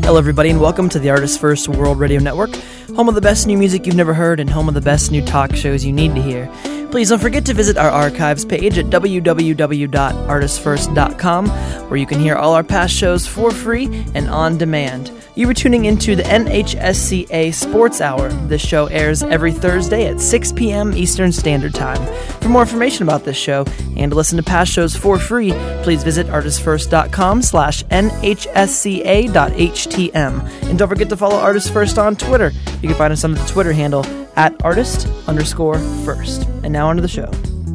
Hello, everybody, and welcome to the Artists First World Radio Network, home of the best new music you've never heard and home of the best new talk shows you need to hear. Please don't forget to visit our archives page at www.artistfirst.com, where you can hear all our past shows for free and on demand. You were tuning into the NHSCA Sports Hour. This show airs every Thursday at 6 p.m. Eastern Standard Time. For more information about this show and to listen to past shows for free, please visit artistfirst.com/nhsca.htm. And don't forget to follow Artists First on Twitter. You can find us under the Twitter handle at artist_first. And now onto the show.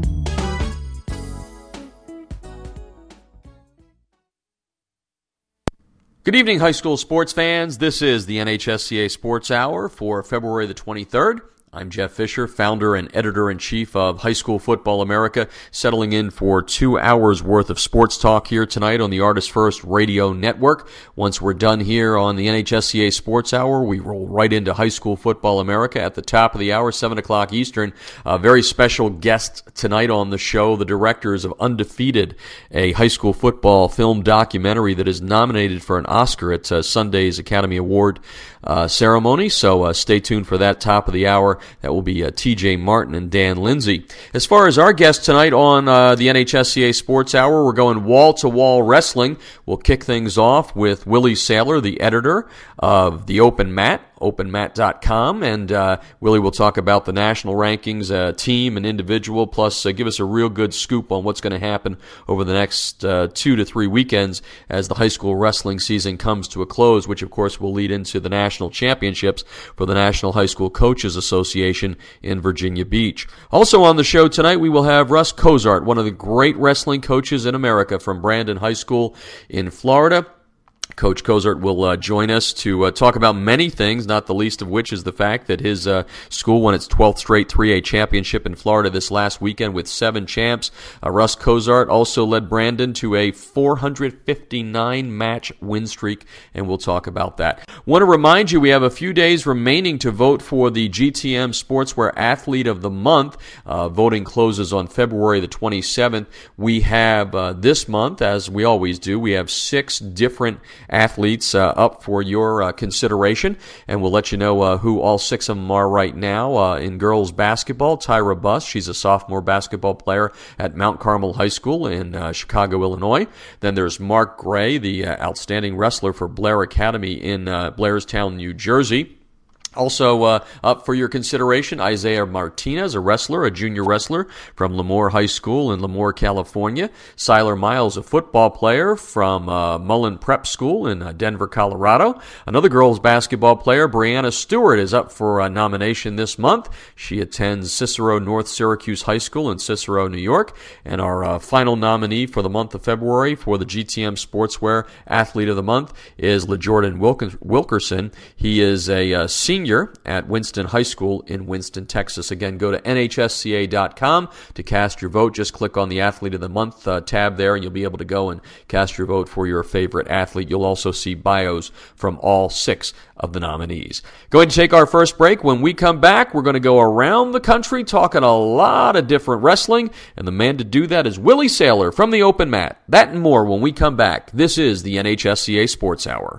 Good evening, high school sports fans. This is the NHSCA Sports Hour for February the 23rd. I'm Jeff Fisher, founder and editor-in-chief of High School Football America, settling in for 2 hours worth of sports talk here tonight on the Artists First Radio Network. Once we're done here on the NHSCA Sports Hour, we roll right into High School Football America at the top of the hour, 7 o'clock Eastern. A very special guest tonight on the show, the directors of Undefeated, a high school football film documentary that is nominated for an Oscar at Sunday's Academy Award ceremony. So stay tuned for that top of the hour. That will be TJ Martin and Dan Lindsay. As far as our guests tonight on the NHSCA Sports Hour, we're going wall-to-wall wrestling. We'll kick things off with Willie Saylor, the editor of The Open Mat, openmat.com, and Willie will talk about the national rankings, team and individual, plus give us a real good scoop on what's going to happen over the next 2 to 3 weekends as the high school wrestling season comes to a close, which of course will lead into the national championships for the National High School Coaches Association in Virginia Beach. Also on the show tonight, we will have Russ Cozart, one of the great wrestling coaches in America from Brandon High School in Florida. Coach Cozart will join us to talk about many things, not the least of which is the fact that his school won its 12th straight 3A championship in Florida this last weekend with 7 champs. Russ Cozart also led Brandon to a 459-match win streak, and we'll talk about that. Want to remind you we have a few days remaining to vote for the GTM Sportswear Athlete of the Month. Voting closes on February the 27th. We have this month, as we always do, we have 6 different athletes up for your consideration, and we'll let you know who all 6 of them are right now. In girls basketball, Tyra Buss, she's a sophomore basketball player at Mount Carmel High School in Chicago, Illinois. Then there's Mark Gray, the outstanding wrestler for Blair Academy in Blairstown, New Jersey. Also up for your consideration, Isaiah Martinez, a junior wrestler from Lemoore High School in Lemoore, California. Siler Miles, a football player from Mullen Prep School in Denver, Colorado. Another girls basketball player, Brianna Stewart, is up for a nomination this month. She attends Cicero North Syracuse High School in Cicero, New York. And our final nominee for the month of February for the GTM Sportswear Athlete of the Month is LeJordan Wilkerson. He is a senior at Winston High School in Winston, Texas. Again, go to nhsca.com to cast your vote. Just click on the Athlete of the Month tab there, and you'll be able to go and cast your vote for your favorite athlete. You'll also see bios from all 6 of the nominees. Go ahead and take our first break. When we come back, we're going to go around the country talking a lot of different wrestling, and the man to do that is Willie Saylor from the Open Mat. That and more when we come back. This is the NHSCA Sports Hour.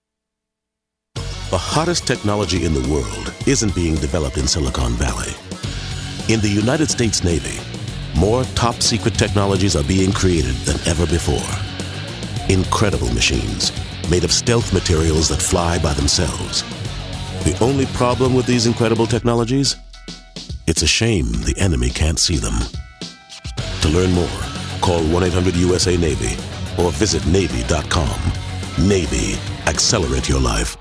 The hottest technology in the world isn't being developed in Silicon Valley. In the United States Navy, more top-secret technologies are being created than ever before. Incredible machines made of stealth materials that fly by themselves. The only problem with these incredible technologies? It's a shame the enemy can't see them. To learn more, call 1-800-USA-NAVY or visit Navy.com. Navy, accelerate your life.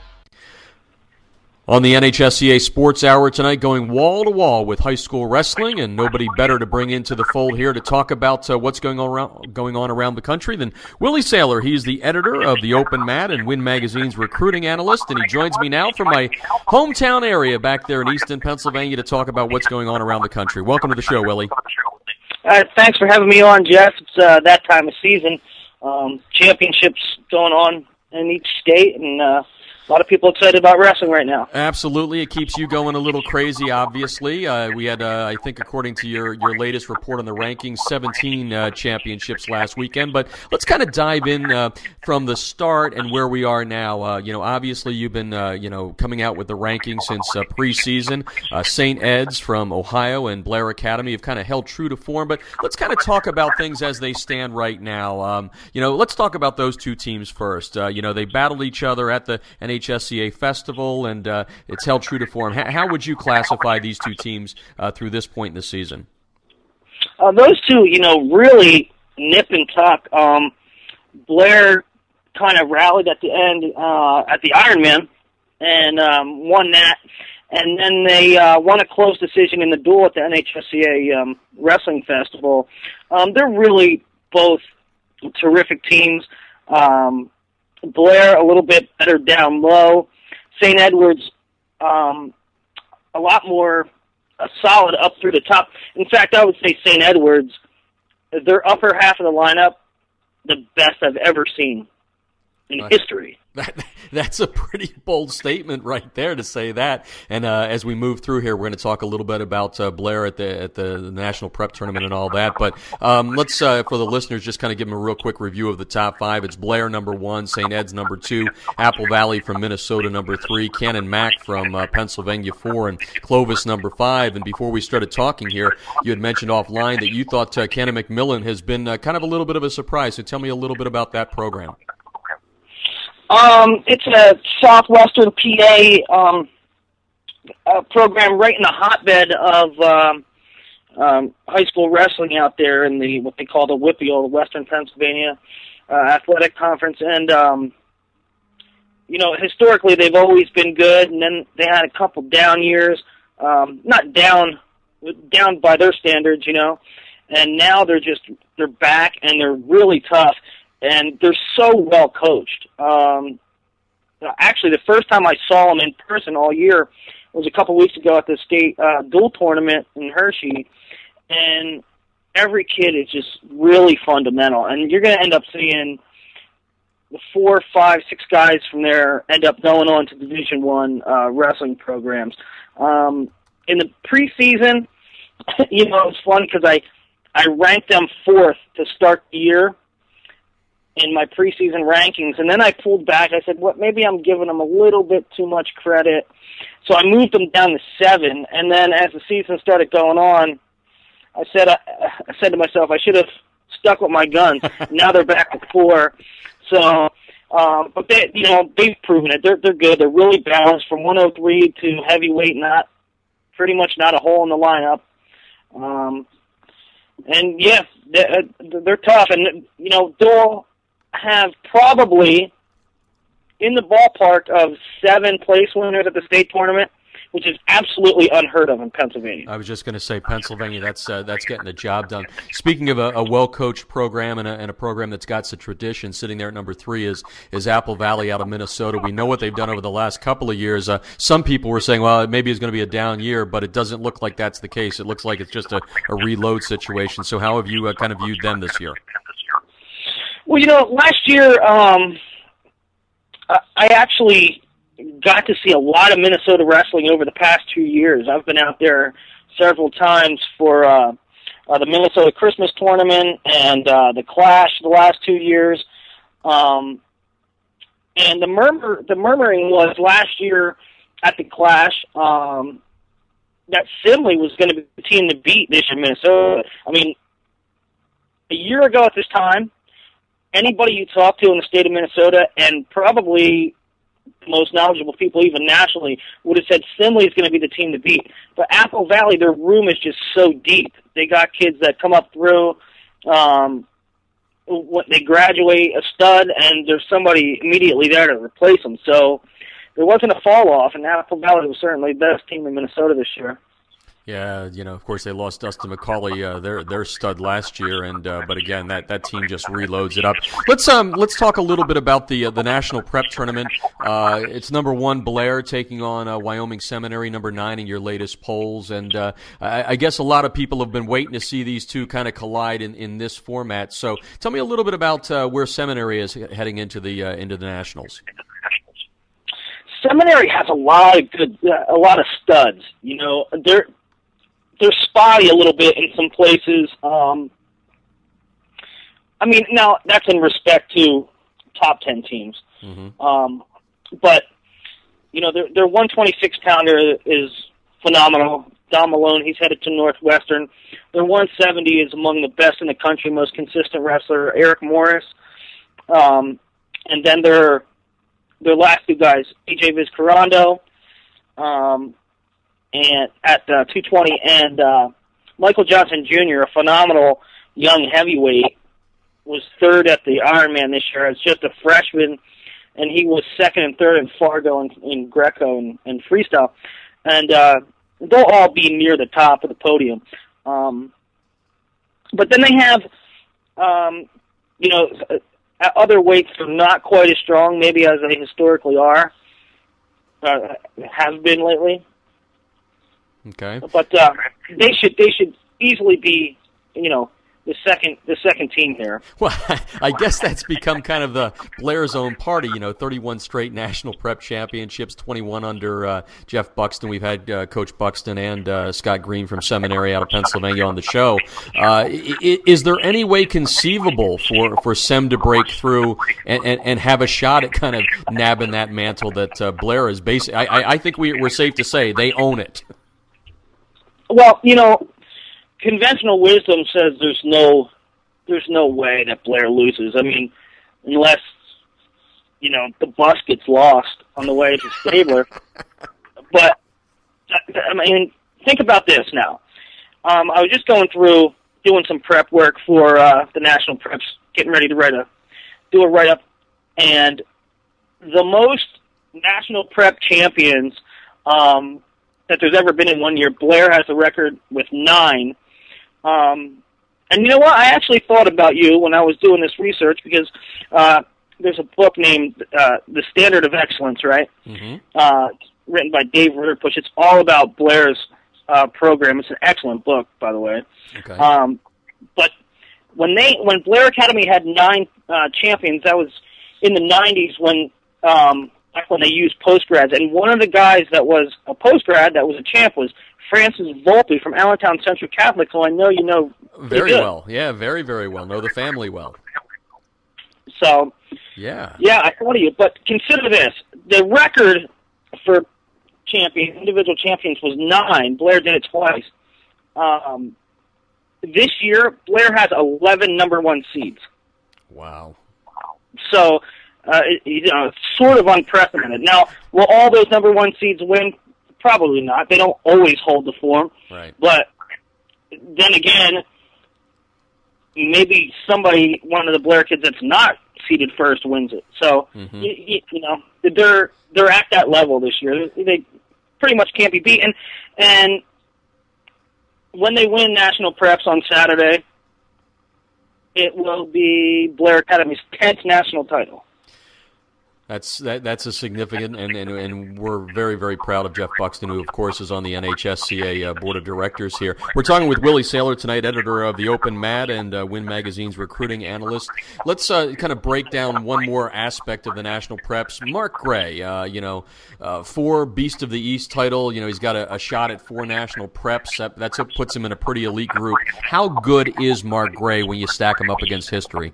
On the NHSCA Sports Hour tonight, going wall-to-wall with high school wrestling, and nobody better to bring into the fold here to talk about what's going on around the country than Willie Saylor. He's the editor of The Open Mat and Win Magazine's recruiting analyst, and he joins me now from my hometown area back there in Easton, Pennsylvania, to talk about what's going on around the country. Welcome to the show, Willie. Thanks for having me on, Jeff. It's that time of season. Championships going on in each state, and a lot of people excited about wrestling right now. Absolutely. It keeps you going a little crazy, obviously. We had, I think, according to your latest report on the rankings, 17 championships last weekend. But let's kind of dive in from the start and where we are now. Obviously, you've been, coming out with the rankings since preseason. St. Ed's from Ohio and Blair Academy have kind of held true to form. But let's kind of talk about things as they stand right now. Let's talk about those two teams first. They battled each other at the NHSCA Festival, and it's held true to form. How would you classify these two teams through this point in the season? Those two, really nip and tuck. Blair kind of rallied at the end at the Ironman and won that. And then they won a close decision in the duel at the NHSCA Wrestling Festival. They're really both terrific teams. Blair a little bit better down low. St. Edward's a lot more solid up through the top. In fact, I would say St. Edward's, their upper half of the lineup, the best I've ever seen in history. That's a pretty bold statement right there to say that. And as we move through here, we're going to talk a little bit about Blair at the National Prep Tournament and all that. But let's, for the listeners, just kind of give them a real quick review of the top five. It's Blair number 1, St. Ed's number 2, Apple Valley from Minnesota number 3, Canon Mac from Pennsylvania 4, and Clovis number 5. And before we started talking here, you had mentioned offline that you thought Canon McMillan has been kind of a little bit of a surprise. So tell me a little bit about that program. It's a southwestern PA program right in the hotbed of high school wrestling out there in the what they call the WPIAL, the Western Pennsylvania Athletic Conference. And, historically they've always been good, and then they had a couple down years, not down by their standards, and now they're back and they're really tough. And they're so well coached. Actually, the first time I saw them in person all year was a couple weeks ago at the state dual tournament in Hershey. And every kid is just really fundamental. And you're going to end up seeing the 4, 5, 6 guys from there end up going on to Division I wrestling programs. In the preseason, it's fun because I ranked them 4th to start the year in my preseason rankings, and then I pulled back. I said, maybe I'm giving them a little bit too much credit. So I moved them down to 7, and then as the season started going on, I said to myself, I should have stuck with my guns. Now they're back to 4. So, but they've proven it. They're good. They're really balanced from 103 to heavyweight, pretty much not a hole in the lineup. And yeah, they're tough, and they'll have probably in the ballpark of 7 place winners at the state tournament, which is absolutely unheard of in Pennsylvania. I was just going to say Pennsylvania. That's getting the job done. Speaking of a well-coached program and a program that's got some tradition, sitting there at number 3 is Apple Valley out of Minnesota. We know what they've done over the last couple of years. Some people were saying, well, maybe it's going to be a down year, but it doesn't look like that's the case. It looks like it's just a reload situation. So how have you kind of viewed them this year? Well, last year I actually got to see a lot of Minnesota wrestling over the past 2 years. I've been out there several times for the Minnesota Christmas tournament and the Clash the last 2 years. And the murmuring was last year at the Clash that Simley was going to be the team to beat this year in Minnesota. I mean, a year ago at this time, anybody you talk to in the state of Minnesota, and probably the most knowledgeable people even nationally, would have said Simley is going to be the team to beat. But Apple Valley, their room is just so deep. They got kids that come up through, when they graduate a stud, and there's somebody immediately there to replace them. So there wasn't a fall-off, and Apple Valley was certainly the best team in Minnesota this year. Yeah, of course they lost Dustin McCauley, their stud last year, and but again that team just reloads it up. Let's talk a little bit about the National Prep Tournament. It's number 1 Blair taking on Wyoming Seminary, number 9 in your latest polls, and I guess a lot of people have been waiting to see these two kind of collide in this format. So tell me a little bit about where Seminary is heading into the Nationals. Seminary has a lot of studs. You know, they're spotty a little bit in some places. I mean, now that's in respect to top 10 teams. Mm-hmm. But you know, their 126-pounder is phenomenal. Don Malone, he's headed to Northwestern. Their 170 is among the best in the country, most consistent wrestler, Eric Morris. And then their last two guys, AJ Vizcarrondo, and at 220, and Michael Johnson Jr., a phenomenal young heavyweight, was third at the Ironman this year as just a freshman, and he was second and third in Fargo in Greco and freestyle. And they'll all be near the top of the podium. But then they have, you know, other weights that are not quite as strong, maybe as they historically are, have been lately. Okay. But they should easily be, you know, the second team here. Well, I guess that's become kind of the Blair's own party, you know, 31 straight national prep championships, 21 under Jeff Buxton. We've had Coach Buxton and Scott Green from Seminary out of Pennsylvania on the show. Is there any way conceivable for Sem to break through and have a shot at kind of nabbing that mantle that Blair is basically? I think we're safe to say they own it. Well, you know, conventional wisdom says there's no way that Blair loses. I mean, unless, you know, the bus gets lost on the way to Stabler. But I mean, think about this now. I was just going through doing some prep work for the national preps, getting ready to do a write-up, and the most national prep champions that there's ever been in 1 year, Blair has a record with 9. And you know what? I actually thought about you when I was doing this research because there's a book named The Standard of Excellence, right? Mm-hmm. Written by Dave Ritterpush. It's all about Blair's program. It's an excellent book, by the way. Okay. But when Blair Academy had 9 champions, that was in the 90s when they used postgrads. And one of the guys that was a postgrad that was a champ was Francis Volpe from Allentown Central Catholic, so I know you know very well. Yeah, very, very well. Know the family well. So, yeah, I thought of you. But consider this: the record for individual champions was 9. Blair did it twice. This year, Blair has 11 number 1 seeds. Wow. So, you know, it's sort of unprecedented. Now, will all those number 1 seeds win? Probably not. They don't always hold the form. Right. But then again, maybe one of the Blair kids that's not seeded first wins it. So, mm-hmm. you know, they're at that level this year. They pretty much can't be beaten. And when they win national preps on Saturday, it will be Blair Academy's 10th national title. That's a significant, and we're very, very proud of Jeff Buxton, who, of course, is on the NHSCA Board of Directors here. We're talking with Willie Saylor tonight, editor of The Open Mat and Win Magazine's recruiting analyst. Let's kind of break down one more aspect of the national preps. Mark Gray, 4 Beast of the East title. You know, he's got a shot at 4 national preps. That puts him in a pretty elite group. How good is Mark Gray when you stack him up against history?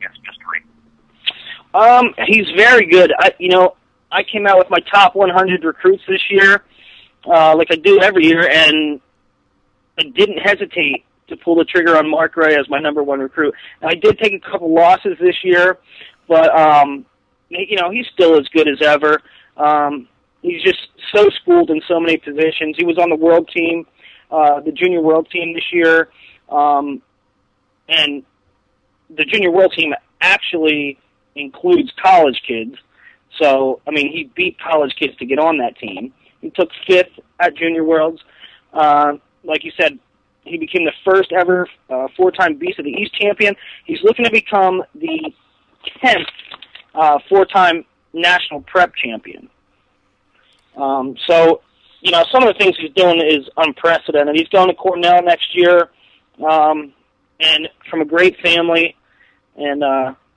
He's very good. I came out with my top 100 recruits this year, like I do every year, and I didn't hesitate to pull the trigger on Mark Gray as my number 1 recruit. And I did take a couple losses this year, but, he's still as good as ever. He's just so schooled in so many positions. He was on the world team, the junior world team this year, and the junior world team actually includes college kids. So, I mean, he beat college kids to get on that team. He took 5th at Junior Worlds. Like you said, he became the first ever 4-time Beast of the East champion. He's looking to become the 10th 4-time national prep champion. So, some of the things he's doing is unprecedented. He's going to Cornell next year, and from a great family, and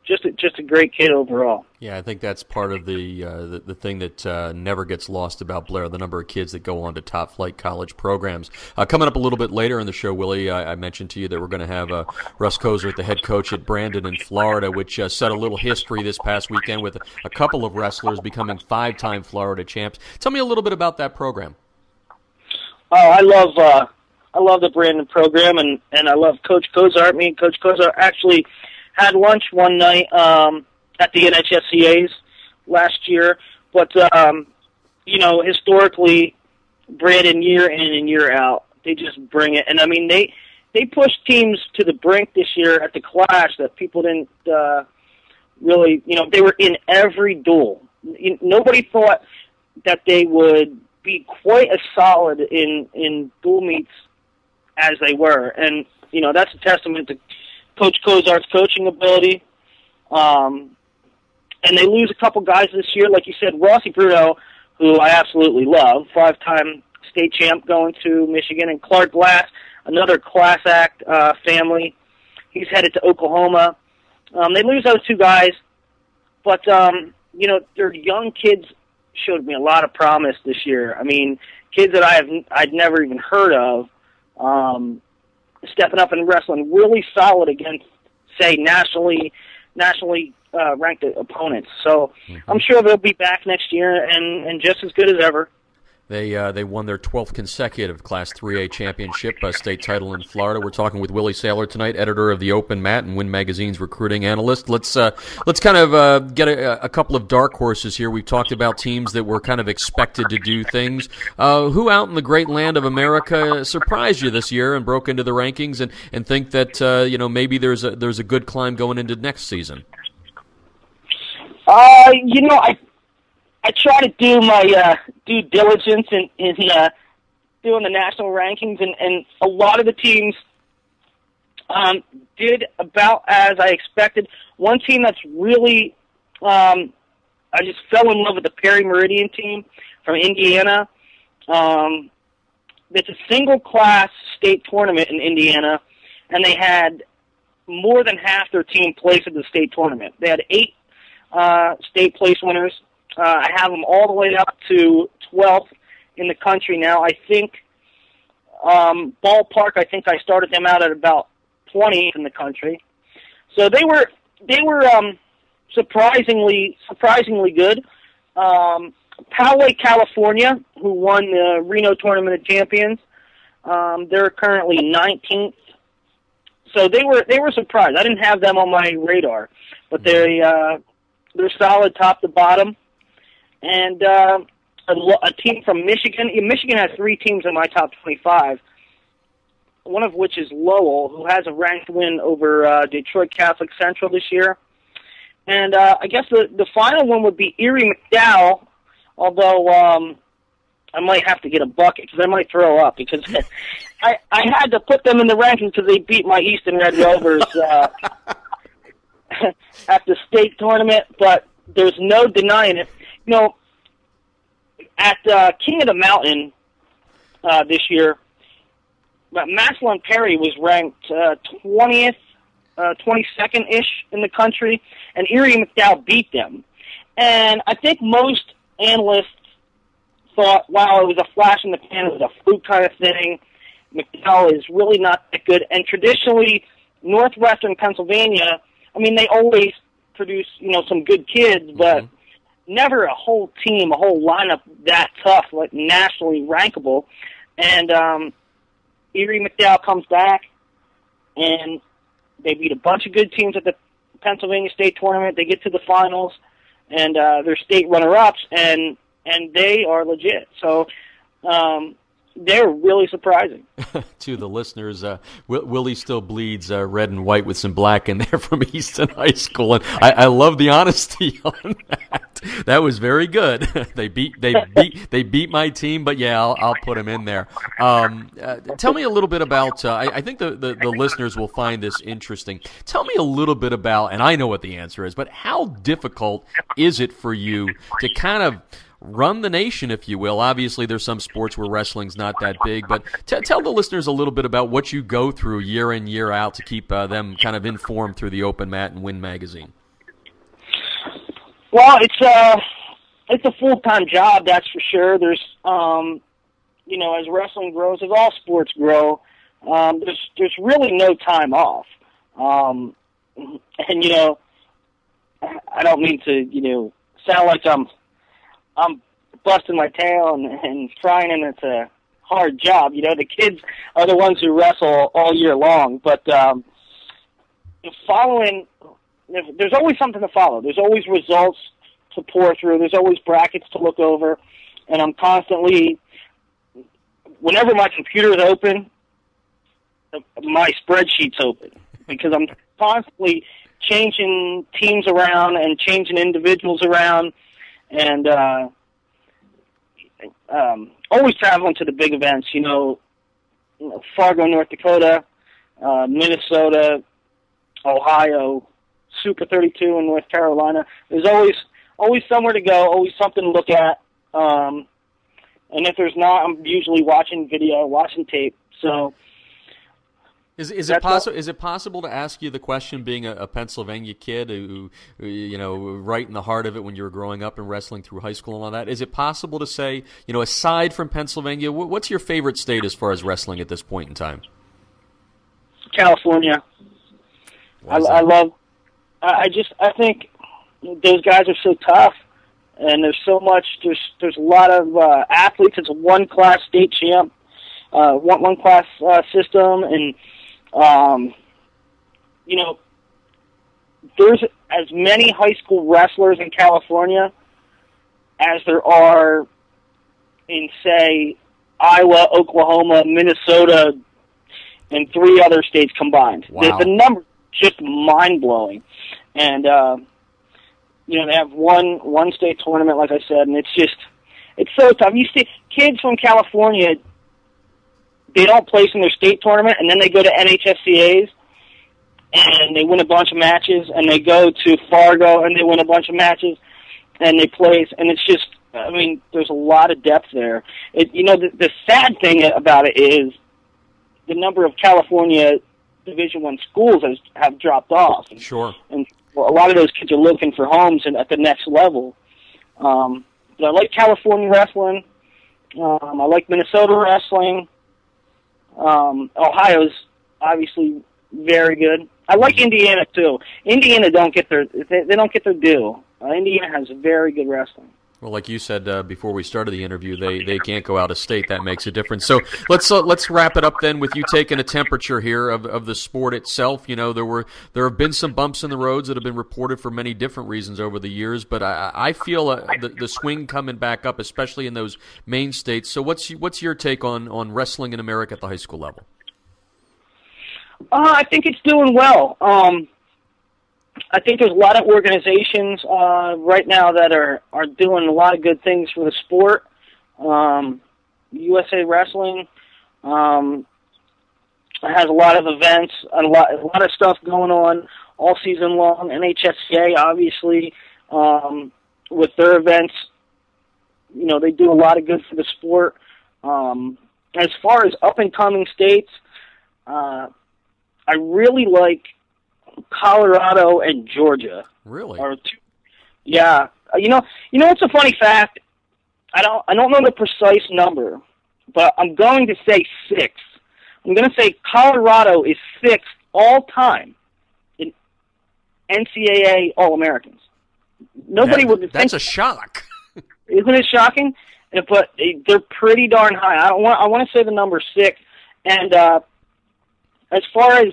just a great kid overall. Yeah, I think that's part of the thing that never gets lost about Blair, the number of kids that go on to top-flight college programs. Coming up a little bit later in the show, Willie, I mentioned to you that we're going to have Russ Kozer, the head coach at Brandon in Florida, which set a little history this past weekend with a couple of wrestlers becoming 5-time Florida champs. Tell me a little bit about that program. Oh, I love the Brandon program, and I love Coach Kozer. Me and Coach Kozer actually had lunch one night at the NHSCA's last year. But, historically, Brandon, year in and year out, they just bring it. And, I mean, they pushed teams to the brink this year at the Clash that people didn't really, they were in every duel. Nobody thought that they would be quite as solid in dual meets as they were. And, that's a testament to Coach Kozar's coaching ability. And they lose a couple guys this year. Like you said, Rossi Bruno, who I absolutely love, 5-time state champ going to Michigan, and Clark Glass, another class act family. He's headed to Oklahoma. They lose those two guys, but, their young kids showed me a lot of promise this year. I mean, kids that I'd never even heard of, stepping up and wrestling really solid against, say, nationally ranked opponents. So I'm sure they'll be back next year and just as good as ever. They won their 12th consecutive Class 3A championship, state title in Florida. We're talking with Willie Saylor tonight, editor of the Open Mat and Win Magazine's recruiting analyst. Let's kind of get a couple of dark horses here. We've talked about teams that were kind of expected to do things. Who out in the great land of America surprised you this year and broke into the rankings and think that maybe there's a good climb going into next season? I try to do my due diligence in doing the national rankings, and a lot of the teams did about as I expected. One team that's really, I just fell in love with the Perry Meridian team from Indiana. It's a single-class state tournament in Indiana, and they had more than half their team place at the state tournament. They had 8 state place winners. I have them all the way up to 12th in the country now. I think ballpark, I started them out at about 20th in the country. So they were surprisingly good. Poway, California, who won the Reno Tournament of Champions, they're currently 19th. So they were surprised. I didn't have them on my radar, but they're solid top to bottom. And a team from Michigan. Michigan has 3 teams in my top 25, one of which is Lowell, who has a ranked win over Detroit Catholic Central this year. And I guess the final one would be Erie McDowell, although I might have to get a bucket because I might throw up because I had to put them in the rankings because they beat my Easton Red Rovers at the state tournament, but there's no denying it. At King of the Mountain this year, Massillon Perry was ranked 20th, 22nd-ish in the country, and Erie McDowell beat them. And I think most analysts thought, wow, it was a flash in the pan, it was a fluke kind of thing. McDowell is really not that good. And traditionally, Northwestern Pennsylvania, they always produce, some good kids, but never a whole team, a whole lineup that tough, like nationally rankable. And Erie McDowell comes back, and they beat a bunch of good teams at the Pennsylvania State Tournament. They get to the finals, and they're state runner-ups, and they are legit. So they're really surprising. To the listeners, Willie still bleeds red and white with some black in there from Easton High School, and I love the honesty on that. That was very good. They beat my team, but yeah, I'll put them in there. Tell me a little bit about. I think the listeners will find this interesting. Tell me a little bit about, and I know what the answer is, but how difficult is it for you to kind of run the nation, if you will? Obviously, there's some sports where wrestling's not that big, but tell the listeners a little bit about what you go through year in, year out to keep them kind of informed through the Open Mat and Win Magazine. Well, it's a full-time job, that's for sure. There's, as wrestling grows, as all sports grow, there's really no time off. And, I don't mean to, sound like I'm busting my tail and trying, and it's a hard job. The kids are the ones who wrestle all year long, but there's always something to follow. There's always results to pour through. There's always brackets to look over, and I'm constantly, whenever my computer is open, my spreadsheet's open, because I'm constantly changing teams around and changing individuals around, and always traveling to the big events, Fargo, North Dakota, Minnesota, Ohio, Super 32 in North Carolina. There's always somewhere to go, always something to look at. And if there's not, I'm usually watching video, watching tape. So is it possible to ask you the question, being a Pennsylvania kid who right in the heart of it when you were growing up and wrestling through high school and all that, is it possible to say, aside from Pennsylvania, what's your favorite state as far as wrestling at this point in time? California. I think those guys are so tough, and there's so much. There's a lot of athletes. It's a one-class state champ, one-class system, and there's as many high school wrestlers in California as there are in, say, Iowa, Oklahoma, Minnesota, and 3 other states combined. Wow. The number just mind-blowing. And, they have one state tournament, like I said, and it's so tough. You see kids from California, they don't place in their state tournament, and then they go to NHSCAs, and they win a bunch of matches, and they go to Fargo, and they win a bunch of matches, and they place, and it's just, there's a lot of depth there. The sad thing about it is the number of California Division I schools have dropped off. Sure. And a lot of those kids are looking for homes at the next level. But I like California wrestling. I like Minnesota wrestling. Ohio's obviously very good. I like Indiana too. Indiana don't get their due. Indiana has very good wrestling. Well, like you said before we started the interview, they can't go out of state. That makes a difference. So let's wrap it up then with you taking a temperature here of the sport itself. There have been some bumps in the roads that have been reported for many different reasons over the years, but I feel the swing coming back up, especially in those main states. So what's your take on wrestling in America at the high school level? I think it's doing well. I think there's a lot of organizations right now that are doing a lot of good things for the sport. USA Wrestling has a lot of events, a lot of stuff going on all season long. NHSCA, obviously, with their events, they do a lot of good for the sport. As far as up-and-coming states, I really like Colorado and Georgia. Really? Yeah. It's a funny fact. I don't know the precise number, but I'm going to say 6. I'm going to say Colorado is 6th all time in NCAA All-Americans. Nobody would think that's a shock. Isn't it shocking? But they're pretty darn high. I want to say the number 6. And as far as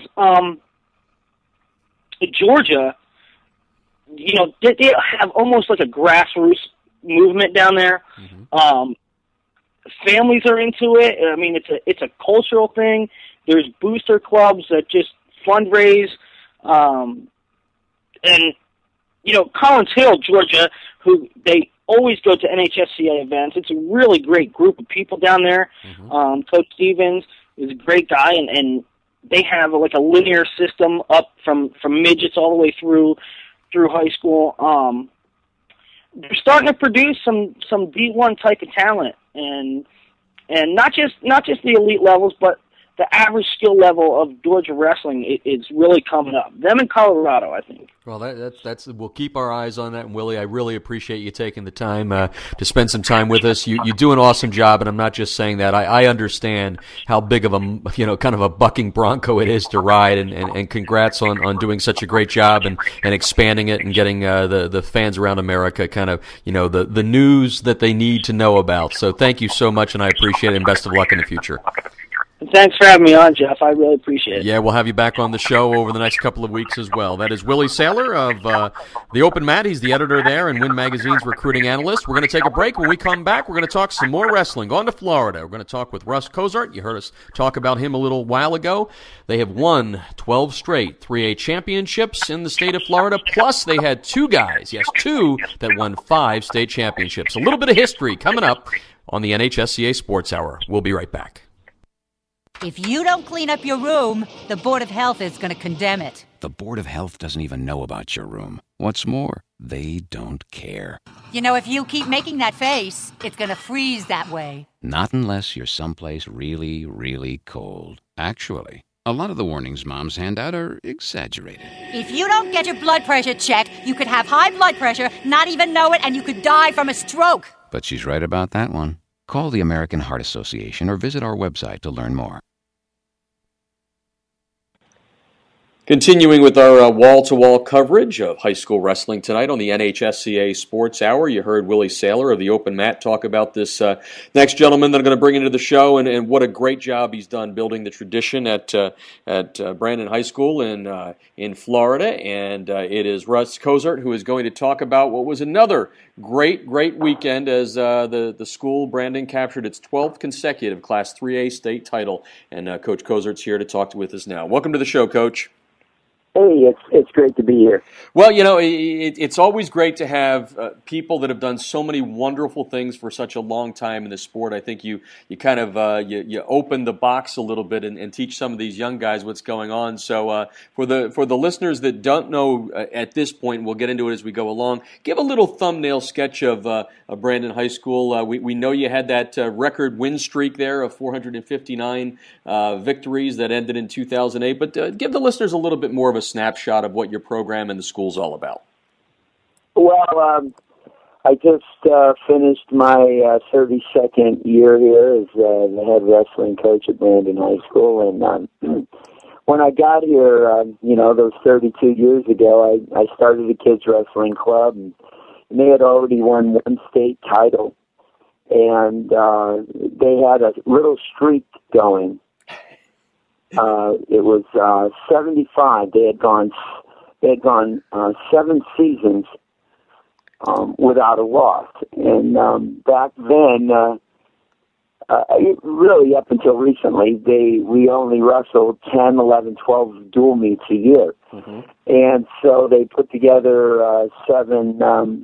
Georgia, they have almost like a grassroots movement down there. Mm-hmm. Families are into it. It's a cultural thing. There's booster clubs that just fundraise, and Collins Hill, Georgia, who they always go to NHSCA events. It's a really great group of people down there. Mm-hmm. Coach Stevens is a great guy, and they have a linear system up from midgets all the way through high school. They're starting to produce some D1 type of talent, and not just the elite levels, but the average skill level of Georgia wrestling is really coming up. Them in Colorado, I think. Well, that's we'll keep our eyes on that. And Willie, I really appreciate you taking the time to spend some time with us. You do an awesome job, and I'm not just saying that. I understand how big of a kind of a bucking bronco it is to ride, and congrats on doing such a great job and expanding it and getting the fans around America kind of the news that they need to know about. So thank you so much, and I appreciate it. And best of luck in the future. Thanks for having me on, Jeff. I really appreciate it. Yeah, we'll have you back on the show over the next couple of weeks as well. That is Willie Saylor of The Open Mat. He's the editor there and Win Magazine's recruiting analyst. We're going to take a break. When we come back, we're going to talk some more wrestling. On to Florida. We're going to talk with Russ Cozart. You heard us talk about him a little while ago. They have won 12 straight 3A championships in the state of Florida, plus they had two guys, that won 5 state championships. A little bit of history coming up on the NHSCA Sports Hour. We'll be right back. If you don't clean up your room, the Board of Health is going to condemn it. The Board of Health doesn't even know about your room. What's more, they don't care. If you keep making that face, it's going to freeze that way. Not unless you're someplace really, really cold. Actually, a lot of the warnings moms hand out are exaggerated. If you don't get your blood pressure checked, you could have high blood pressure, not even know it, and you could die from a stroke. But she's right about that one. Call the American Heart Association or visit our website to learn more. Continuing with our wall-to-wall coverage of high school wrestling tonight on the NHSCA Sports Hour, you heard Willie Saylor of the Open Mat talk about this next gentleman that I'm going to bring into the show, and what a great job he's done building the tradition at Brandon High School in Florida. And it is Russ Cozart who is going to talk about what was another great weekend as the school, Brandon, captured its 12th consecutive Class 3A state title. And Coach Cozart's here to talk with us now. Welcome to the show, Coach. Hey, it's great to be here. Well, it's always great to have people that have done so many wonderful things for such a long time in the sport. I think you kind of you open the box a little bit and teach some of these young guys what's going on. So for the listeners that don't know at this point, we'll get into it as we go along. Give a little thumbnail sketch of Brandon High School. We know you had that record win streak there of 459 victories that ended in 2008, but give the listeners a little bit more of a snapshot of what your program and the school's all about. Well, I just finished my 32nd year here as the head wrestling coach at Brandon High School, and when I got here, those 32 years ago, I started a kids wrestling club, and they had already won 1 state title, and they had a little streak going. It was 75. They had gone 7 seasons without a loss, and back then, really up until recently, we only wrestled 10, 11, 12 dual meets a year, and so they put together 7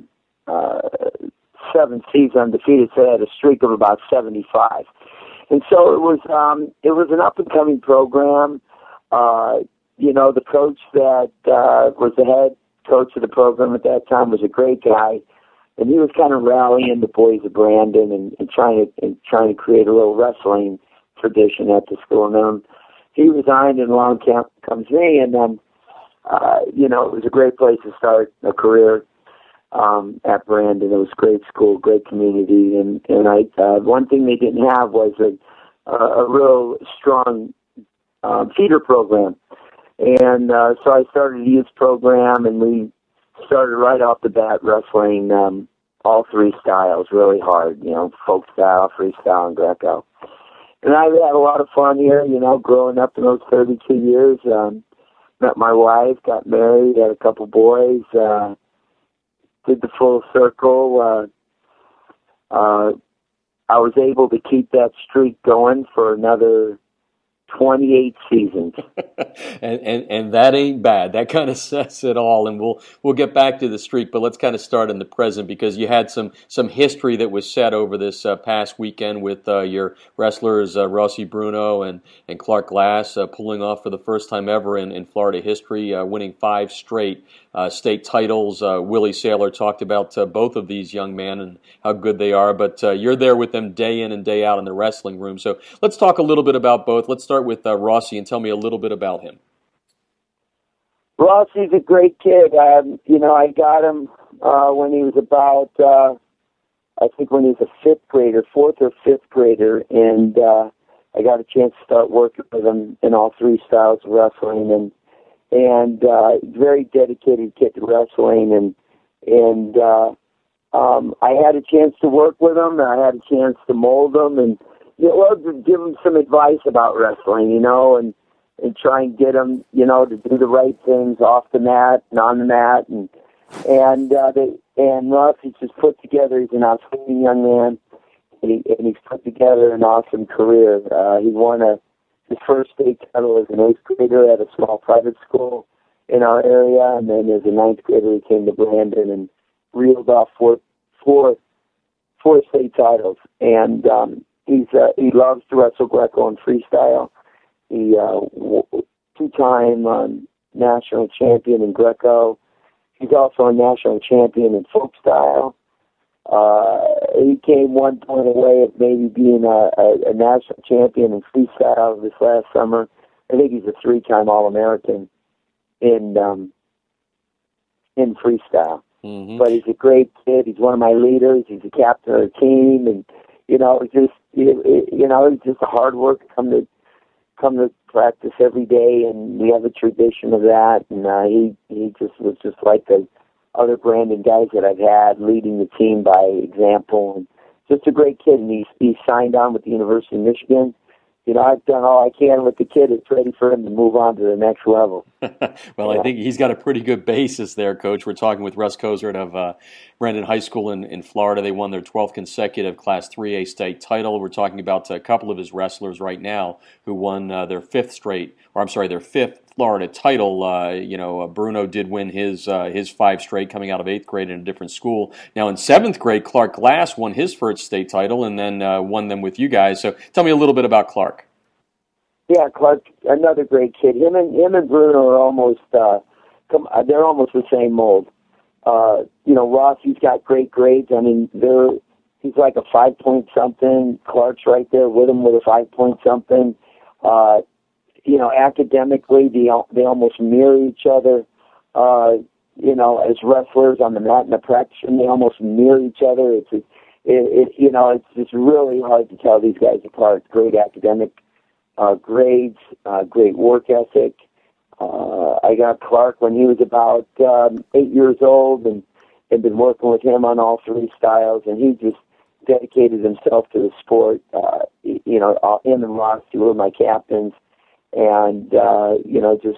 seasons undefeated. So they had a streak of about 75. And so it was an up-and-coming program. The coach that was the head coach of the program at that time was a great guy, and he was kind of rallying the boys of Brandon and trying to create a little wrestling tradition at the school. And then he resigned, and along comes me, and then it was a great place to start a career at Brandon. It was a great school, great community, and one thing they didn't have was a real strong feeder program. And so I started a youth program, and we started right off the bat wrestling all 3 styles really hard, folk style, freestyle, and Greco. And I had a lot of fun here, growing up in those 32 years. Met my wife, got married, had a couple boys, did the full circle. I was able to keep that streak going for another 28 seasons. and that ain't bad. That kind of says it all, and we'll get back to the streak, but let's kind of start in the present, because you had some history that was set over this past weekend with your wrestlers Rossi Bruno and Clark Glass pulling off for the first time ever in Florida history, winning 5 straight state titles. Willie Saylor talked about both of these young men and how good they are, but you're there with them day in and day out in the wrestling room. So let's talk a little bit about both. Let's start start with Rossi and tell me a little bit about him. Rossi's a great kid. I got him when he was about, I think when he was a fourth or fifth grader, and I got a chance to start working with him in all three styles of wrestling, and very dedicated kid to wrestling, and I had a chance to work with him, and I had a chance to mold him, and to give him some advice about wrestling, and try and get him, to do the right things off the mat and on the mat, and Rossi's just put together. He's an outstanding young man, and he's put together an awesome career. He won his first state title as an 8th grader at a small private school in our area, and then as a 9th grader he came to Brandon and reeled off four state titles. And he loves to wrestle Greco and freestyle. He two-time national champion in Greco. He's also a national champion in folk style. He came one point away of maybe being a national champion in freestyle this last summer. I think he's a 3-time All-American in freestyle. Mm-hmm. But he's a great kid. He's one of my leaders. He's a captain of the team, and it's just a hard work come to practice every day, and we have a tradition of that. And he just was just like the other Brandon guys that I've had, leading the team by example, and just a great kid. And he's signed on with the University of Michigan. I've done all I can with the kid. It's ready for him to move on to the next level. Well, I think he's got a pretty good basis there, Coach. We're talking with Russ Kozert of Brandon High School in Florida. They won their 12th consecutive Class 3A state title. We're talking about a couple of his wrestlers right now who won their fifth Florida title. Bruno did win his 5 straight coming out of 8th grade in a different school. Now in 7th grade, Clark Glass won his first state title and then won them with you guys. So tell me a little bit about Clark. Yeah, Clark, another great kid. Him and Bruno are almost they're almost the same mold. Rossi's got great grades. I mean, he's like a 5-point something. Clark's right there with him with a 5-point something. Academically, they almost mirror each other. As wrestlers on the mat and the practice room, they almost mirror each other. It's just really hard to tell these guys apart. Great academic grades, great work ethic. I got Clark when he was about 8 years old, and been working with him on all 3 styles, and he just dedicated himself to the sport. Him and Ross, 2 were my captains, and just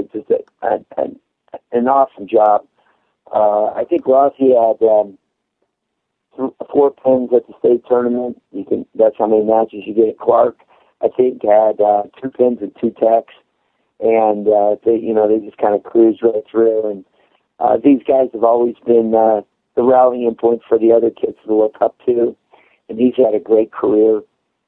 an awesome job. I think Rossi had 4 pins at the state tournament. That's how many matches you get at Clark. I think had 2 pins and 2 techs, and they just kind of cruised right through. And these guys have always been the rallying point for the other kids to look up to. And he's had a great career,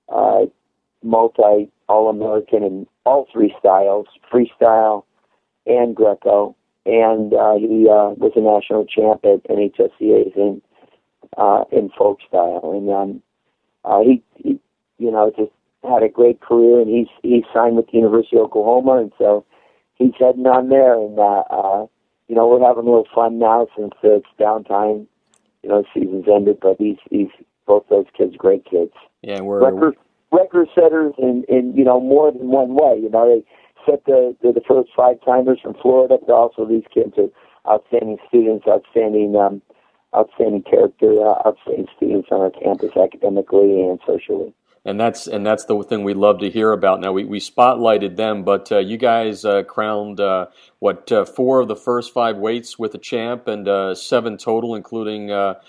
multi All-American in all 3 styles, freestyle and Greco. And he was a national champ at NHSCA's in folk style. And he just had a great career, and he's signed with the University of Oklahoma, and so he's heading on there. And we're having a little fun now since it's downtime. Season's ended, but he's both those kids, great kids. Yeah, we're record setters in more than one way. They set the first 5-timers from Florida, but also these kids are outstanding students, outstanding character, outstanding students on our campus academically and socially. And that's the thing we love to hear about. Now we spotlighted them, but you guys crowned 4 of the first 5 weights with a champ, and 7 total, including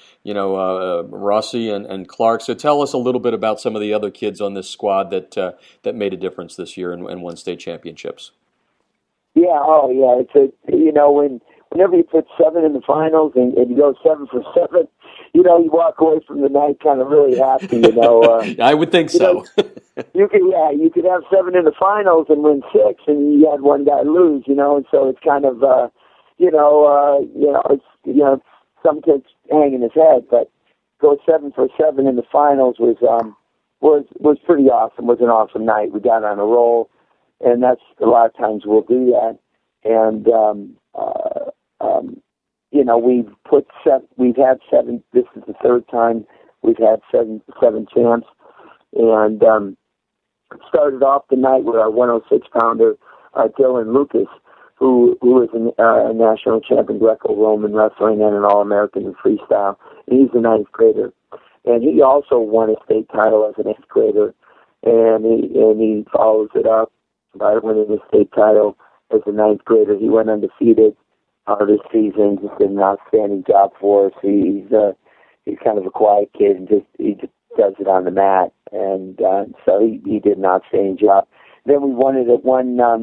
Rossi and Clark. So tell us a little bit about some of the other kids on this squad that made a difference this year and won state championships. Yeah, it's whenever you put 7 in the finals and you go 7 for 7. You walk away from the night kind of really happy. I would think so. You could have 7 in the finals and win 6, and you had one guy lose. And so it's kind of, some kids hanging his head, but go 7 for 7 in the finals was pretty awesome. Was an awesome night. We got on a roll. and that's a lot of times we'll do that. And we've had seven. This is the third time we've had seven champs, and started off the night with our 106-pounder Dylan Lucas, who is a national champion Greco-Roman wrestling and an All-American in freestyle. And he's a ninth grader, and he also won a state title as an eighth grader, and he follows it up by winning the state title as a ninth grader. He went undefeated this season. Just did an outstanding job for us. He's kind of a quiet kid and he just does it on the mat, and so he did an outstanding job. Then we won it at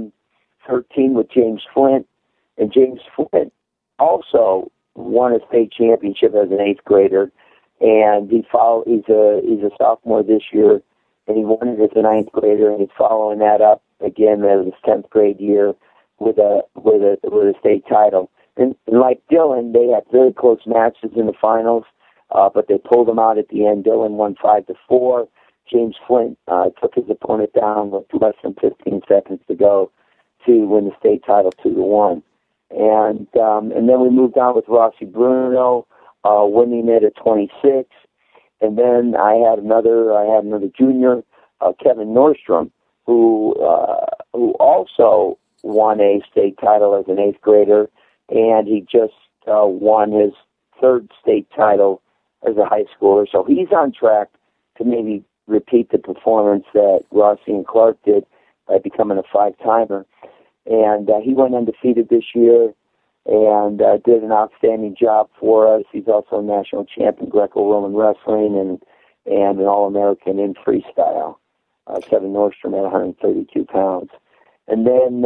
113 with James Flint, and James Flint also won a state championship as an eighth grader, and he's a sophomore this year, and he won it as a ninth grader, and he's following that up again as his 10th grade year with a state title. And like Dylan, they had very close matches in the finals, but they pulled him out at the end. Dylan won 5-4. James Flint took his opponent down with less than 15 seconds to go to win the state title 2-1. And then we moved on with Rossi Bruno, winning it at 26. And then I had another junior, Kevin Nordstrom, who also won a state title as an eighth grader, and he just won his third state title as a high schooler. So he's on track to maybe repeat the performance that Rossi and Clark did by becoming a five-timer. And he went undefeated this year and did an outstanding job for us. He's also a national champion Greco-Roman wrestling and an All-American in freestyle. Kevin Nordstrom at 132 pounds. And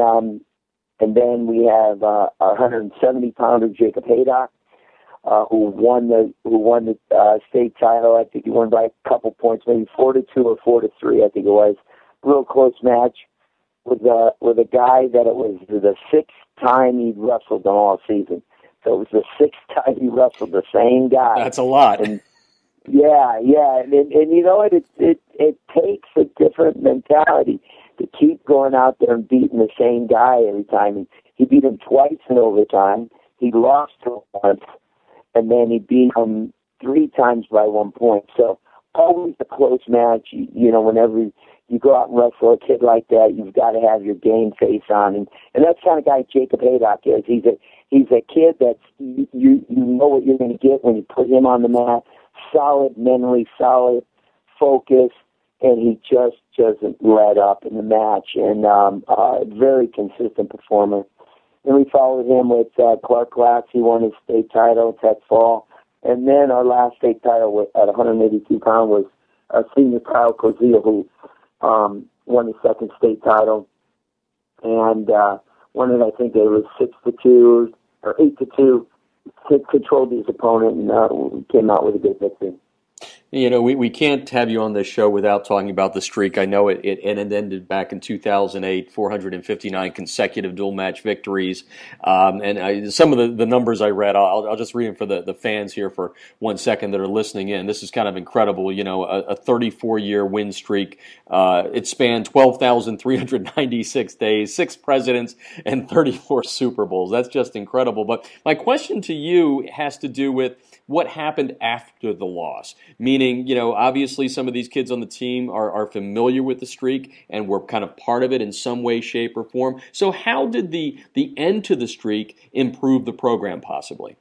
then we have our 170-pounder Jacob Haydock, who won the state title. I think he won by a couple points, maybe 4-2 or 4-3. I think it was a real close match with a guy that it was the sixth time he'd wrestled them all season. So it was the sixth time he wrestled the same guy. That's a lot. And yeah, and you know what? It takes a different mentality to keep going out there and beating the same guy every time. He beat him twice in overtime. He lost to him once, and then he beat him 3 times by 1 point. So always a close match. You know, whenever you go out and wrestle a kid like that, you've got to have your game face on, and that's the kind of guy Jacob Haydock is. He's a kid that's you know what you're going to get when you put him on the mat. Solid, mentally solid, focused, and he just doesn't let up in the match, and very consistent performer. Then we followed him with Clark Glass. He won his state title that fall. And then our last state title at 182 pounds was senior Kyle Cozio, who won the second state title. And won it, I think it was 6-2 or 8-2. Controlled his opponent and came out with a good victory. You know, we can't have you on this show without talking about the streak. I know it ended back in 2008, 459 consecutive dual match victories. Some of the numbers I read, I'll just read them for the fans here for 1 second that are listening in. This is kind of incredible. You know, a 34-year win streak. It spanned 12,396 days, 6 presidents, and 34 Super Bowls. That's just incredible. But my question to you has to do with what happened after the loss. Meaning, you know, obviously some of these kids on the team are familiar with the streak and were kind of part of it in some way, shape, or form. So how did the end to the streak improve the program possibly?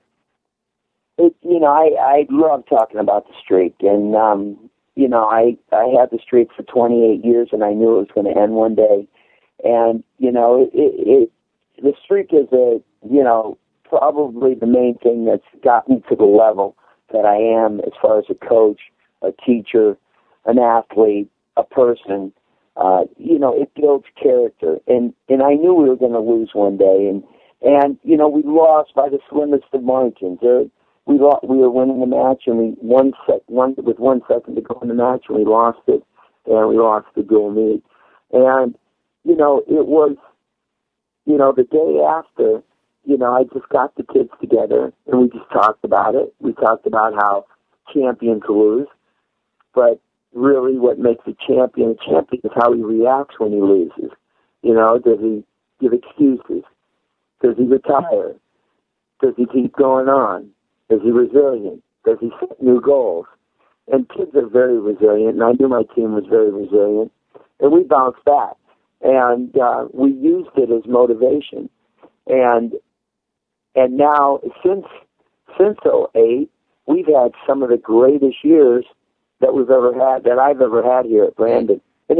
I love talking about the streak. And, I had the streak for 28 years, and I knew it was going to end one day. And, the streak is probably the main thing that's got me to the level that I am as far as a coach, a teacher, an athlete, a person. It builds character. And I knew we were going to lose one day. And we lost by the slimmest of margins. We were winning the match, and with 1 second to go in the match, and we lost it, and we lost the dual meet. And, it was, the day after, I just got the kids together, and we just talked about it. We talked about how champions lose, but really what makes a champion is how he reacts when he loses. You know, does he give excuses? Does he retire? Does he keep going on? Is he resilient? Does he set new goals? And kids are very resilient, and I knew my team was very resilient. And we bounced back. And we used it as motivation. And now, since 2008, we've had some of the greatest years that I've ever had here at Brandon. And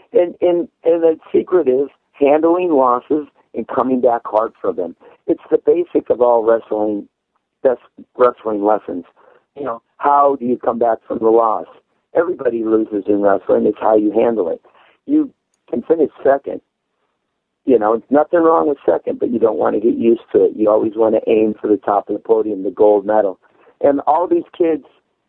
the secret is handling losses and coming back hard from them. It's the basic of all best wrestling lessons. You know, how do you come back from the loss? Everybody loses in wrestling. It's how you handle it. You can finish second. You know, nothing wrong with second, but you don't want to get used to it. You always want to aim for the top of the podium, the gold medal. And all these kids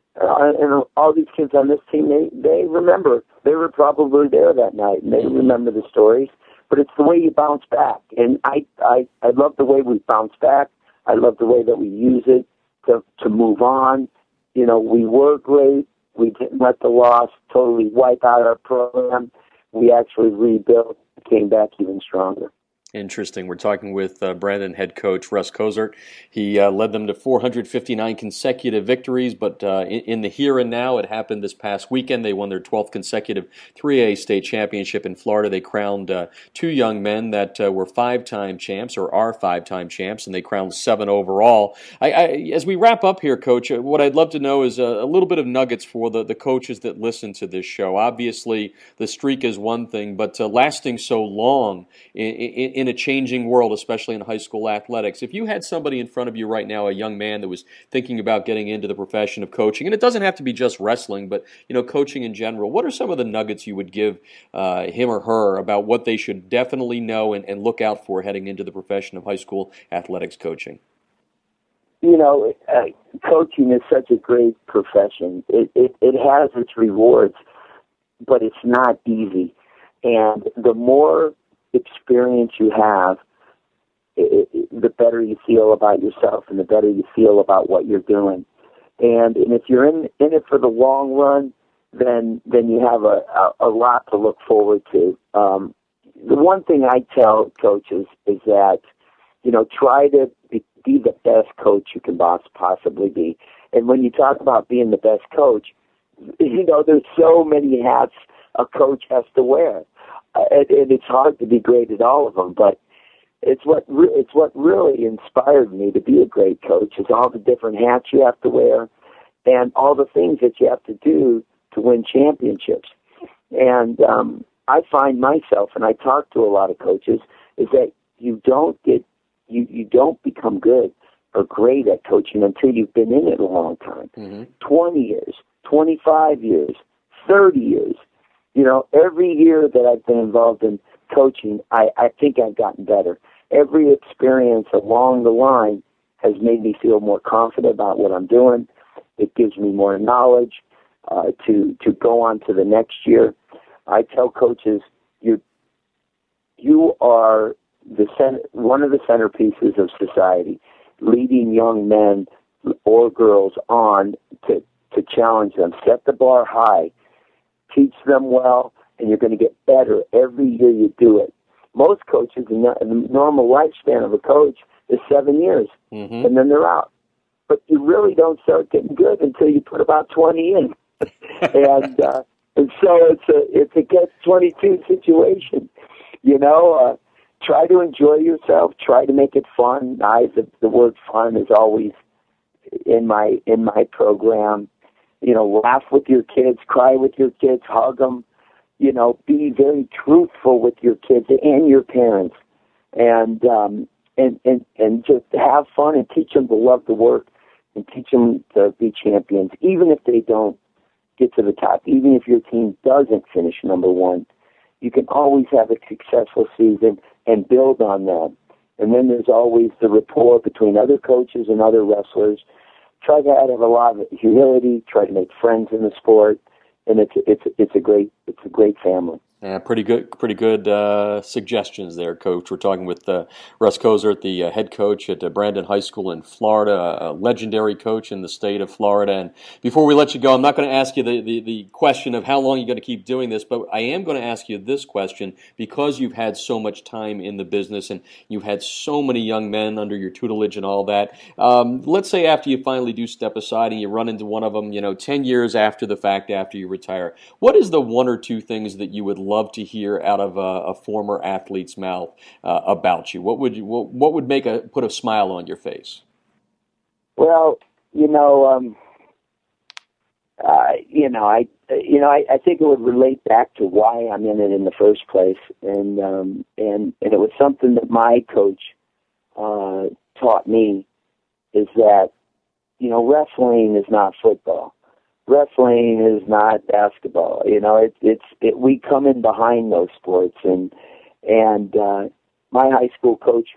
on this team, they remember. They were probably there that night, and they remember the stories. But it's the way you bounce back. And I love the way we bounce back. I love the way that we use it to move on. You know, we were great. We didn't let the loss totally wipe out our program. We actually rebuilt, came back even stronger. Interesting. We're talking with Brandon head coach Russ Cozart. He led them to 459 consecutive victories, but in the here and now, it happened this past weekend. They won their 12th consecutive 3A state championship in Florida. They crowned two young men that were five-time champs, or are five-time champs, and they crowned 7 overall. As we wrap up here, Coach, what I'd love to know is a little bit of nuggets for the coaches that listen to this show. Obviously, the streak is one thing, but lasting so long in a changing world, especially in high school athletics. If you had somebody in front of you right now, a young man that was thinking about getting into the profession of coaching, and it doesn't have to be just wrestling, but coaching in general, what are some of the nuggets you would give him or her about what they should definitely know and look out for heading into the profession of high school athletics coaching? Coaching is such a great profession. It has its rewards, but it's not easy. And the more experience you have, the better you feel about yourself and the better you feel about what you're doing. And if you're in it for the long run, then you have a lot to look forward to. The one thing I tell coaches is that, try to be the best coach you can possibly be. And when you talk about being the best coach, there's so many hats a coach has to wear. And it's hard to be great at all of them, but it's what really inspired me to be a great coach is all the different hats you have to wear and all the things that you have to do to win championships. And I find myself, and I talk to a lot of coaches, is that you don't become good or great at coaching until you've been in it a long time. Mm-hmm. 20 years, 25 years, 30 years. Every year that I've been involved in coaching, I think I've gotten better. Every experience along the line has made me feel more confident about what I'm doing. It gives me more knowledge to go on to the next year. I tell coaches, you are one of the centerpieces of society, leading young men or girls on to challenge them. Set the bar high. Teach them well, and you're going to get better every year you do it. Most coaches, the normal lifespan of a coach is 7 years, mm-hmm. and then they're out. But you really don't start getting good until you put about 20 in. and so it's a catch-22 situation. Try to enjoy yourself. Try to make it fun. The word fun is always in my program. Laugh with your kids, cry with your kids, hug them. Be very truthful with your kids and your parents, and just have fun and teach them to love the work and teach them to be champions, even if they don't get to the top, even if your team doesn't finish number one. You can always have a successful season and build on that. And then there's always the rapport between other coaches and other wrestlers. Try to have a lot of humility. Try to make friends in the sport, and it's a great family. Yeah, pretty good suggestions there, Coach. We're talking with Russ Cozart, the head coach at Brandon High School in Florida, a legendary coach in the state of Florida. And before we let you go, I'm not going to ask you the question of how long you're going to keep doing this, but I am going to ask you this question because you've had so much time in the business and you've had so many young men under your tutelage and all that. Let's say after you finally do step aside and you run into one of them, 10 years after the fact, after you retire, what is the one or two things that you would love to hear out of a former athlete's mouth about you? What would put a smile on your face? Well, I think it would relate back to why I'm in it in the first place, and it was something that my coach taught me, is that wrestling is not football. Wrestling is not basketball. We come in behind those sports, and my high school coach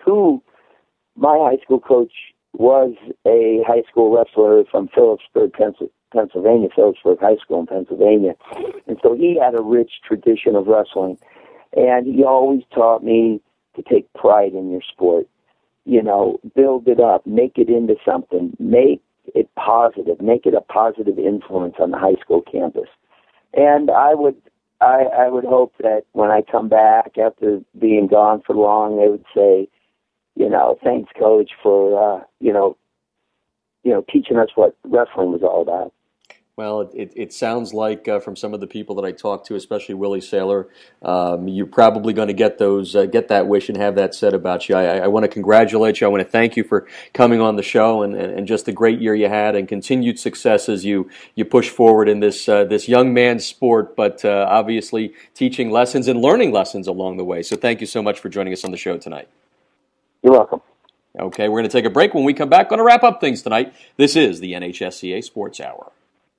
was a high school wrestler from Phillipsburg, Pennsylvania, Phillipsburg High School in Pennsylvania, and so he had a rich tradition of wrestling, and he always taught me to take pride in your sport. Build it up, make it into something, make it positive, make it a positive influence on the high school campus. And I would hope that when I come back after being gone for long, they would say, thanks, Coach, for teaching us what wrestling was all about. Well, it sounds like from some of the people that I talked to, especially Willie Saylor, you're probably going to get that wish and have that said about you. I want to congratulate you. I want to thank you for coming on the show and just the great year you had and continued success as you push forward in this young man's sport, but obviously teaching lessons and learning lessons along the way. So thank you so much for joining us on the show tonight. You're welcome. Okay, we're going to take a break. When we come back, going to wrap up things tonight. This is the NHSCA Sports Hour.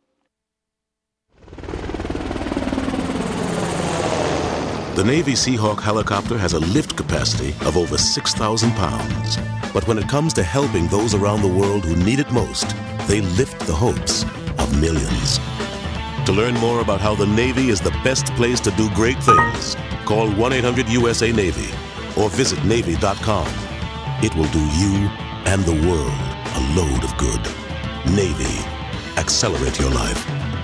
The Navy Seahawk helicopter has a lift capacity of over 6,000 pounds. But when it comes to helping those around the world who need it most, they lift the hopes of millions. To learn more about how the Navy is the best place to do great things, call 1-800-USA-NAVY or visit Navy.com. It will do you and the world a load of good. Navy. Accelerate your life.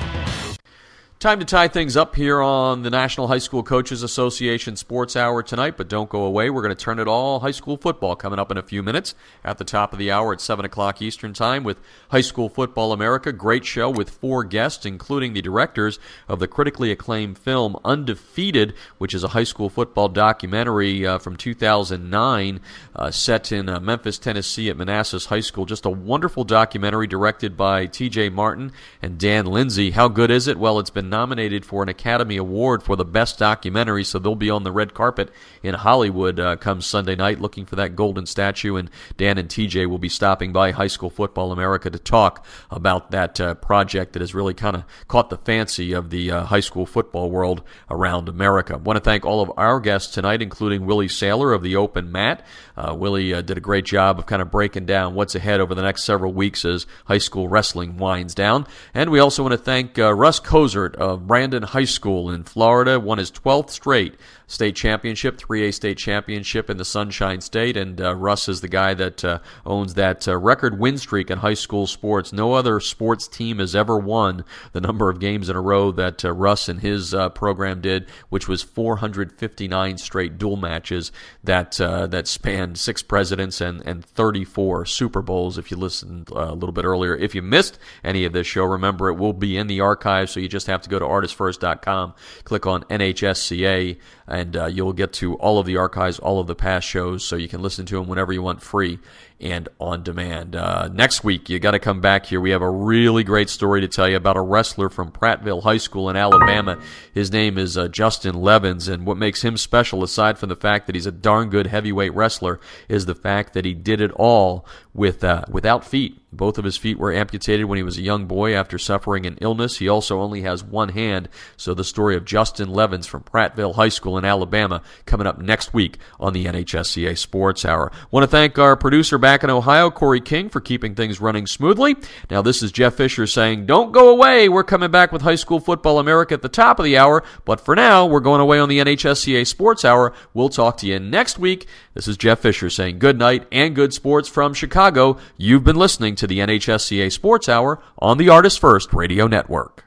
Time to tie things up here on the National High School Coaches Association Sports Hour tonight, but don't go away. We're going to turn it all high school football coming up in a few minutes at the top of the hour at 7 o'clock Eastern Time with High School Football America. Great show with 4 guests, including the directors of the critically acclaimed film Undefeated, which is a high school football documentary from 2009 set in Memphis, Tennessee at Manassas High School. Just a wonderful documentary directed by T.J. Martin and Dan Lindsay. How good is it? Well, it's been nominated for an Academy Award for the best documentary, so they'll be on the red carpet in Hollywood come Sunday night looking for that golden statue, and Dan and TJ will be stopping by High School Football America to talk about that project that has really kind of caught the fancy of the high school football world around America. I want to thank all of our guests tonight, including Willie Saylor of the Open Mat. Willie did a great job of kind of breaking down what's ahead over the next several weeks as high school wrestling winds down. And we also want to thank Russ Cozart of Brandon High School in Florida, won his 12th straight state championship, 3A state championship in the Sunshine State, and Russ is the guy that owns that record win streak in high school sports. No other sports team has ever won the number of games in a row that Russ and his program did, which was 459 straight dual matches that spanned 6 presidents and 34 Super Bowls. If you listened a little bit earlier, if you missed any of this show, remember it will be in the archives, so you just have to go to artistfirst.com, click on NHSCA, and you'll get to all of the archives, all of the past shows, so you can listen to them whenever you want, free and on demand. Next week, you got to come back here. We have a really great story to tell you about a wrestler from Prattville High School in Alabama. His name is Justin Levens, and what makes him special, aside from the fact that he's a darn good heavyweight wrestler, is the fact that he did it all without feet. Both of his feet were amputated when he was a young boy after suffering an illness. He also only has one hand. So the story of Justin Levens from Prattville High School in and Alabama coming up next week on the NHSCA Sports Hour. Want to thank our producer back in Ohio, Corey King, for keeping things running smoothly. Now, this is Jeff Fisher saying, don't go away. We're coming back with High School Football America at the top of the hour, but for now, we're going away on the NHSCA Sports Hour. We'll talk to you next week. This is Jeff Fisher saying good night and good sports from Chicago. You've been listening to the NHSCA Sports Hour on the Artist First Radio Network.